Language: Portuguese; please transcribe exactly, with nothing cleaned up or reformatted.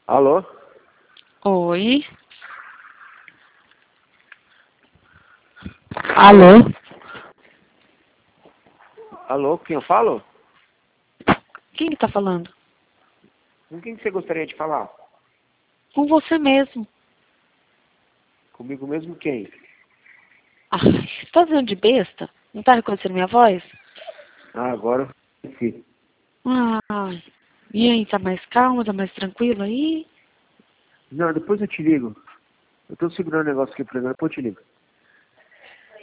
Alô? Oi. Alô? Alô, quem eu falo? Quem que tá falando? Com quem que você gostaria de falar? Com você mesmo. Comigo mesmo quem? Ai, você tá dizendo de besta? Não tá reconhecendo minha voz? Ah, agora eu sim. Ai, e aí, tá mais calma, tá mais tranquilo aí? Não, depois eu te ligo. Eu tô segurando o negócio aqui pra mim, depois eu te ligo.